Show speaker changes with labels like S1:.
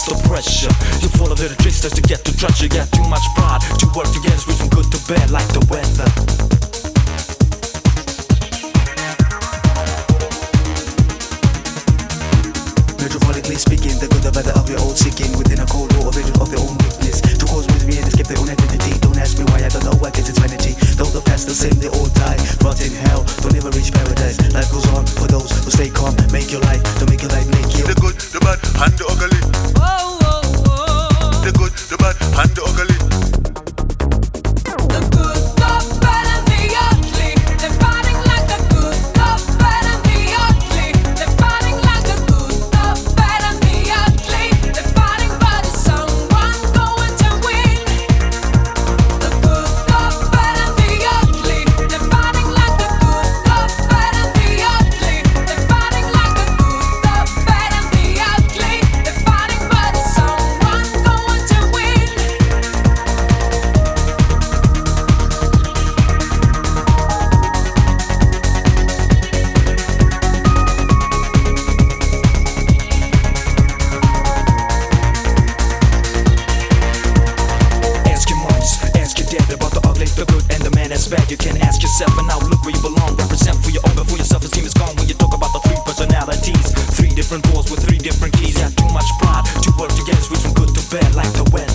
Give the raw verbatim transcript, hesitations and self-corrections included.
S1: the pressure. You full of little tricks just to get to trust. You got too much pride to work together, switch from good to bad like the weather.
S2: Metaphorically speaking, the good, the bad, the ugly, all seeking within a cold war, a vision of their own weakness. To cause misery and escape their own identity. Don't ask me why, I don't know why, cause it's vanity. Though the past the same, they all die. Rot in hell, don't ever reach paradise. Life goes on for those who stay calm. Make your life, don't make your life make you.
S3: The good, the bad, and the ugly.
S4: Oh, oh, oh.
S3: The good, the bad, and the ugly.
S4: The good, the bad, and the ugly. They're fighting like the good, the bad, and the ugly. They're fighting like the good, the bad, and the ugly. They're fighting, but is someone going to win? The good, the bad, and the ugly. They're fighting like the good, the bad, and the ugly. They're fighting like the good, the bad, and the ugly. They're fighting, but is someone going to win?
S1: Ask your moms, ask your dad about the ugly, the good, and the man that's bad. You can ask yourself, and now look where you belong. Represent for your own, before your self-esteem is gone. When you talk about the three personalities, three different doors with three different keys. Got too much pride to work together, switch from good to bad like the weather.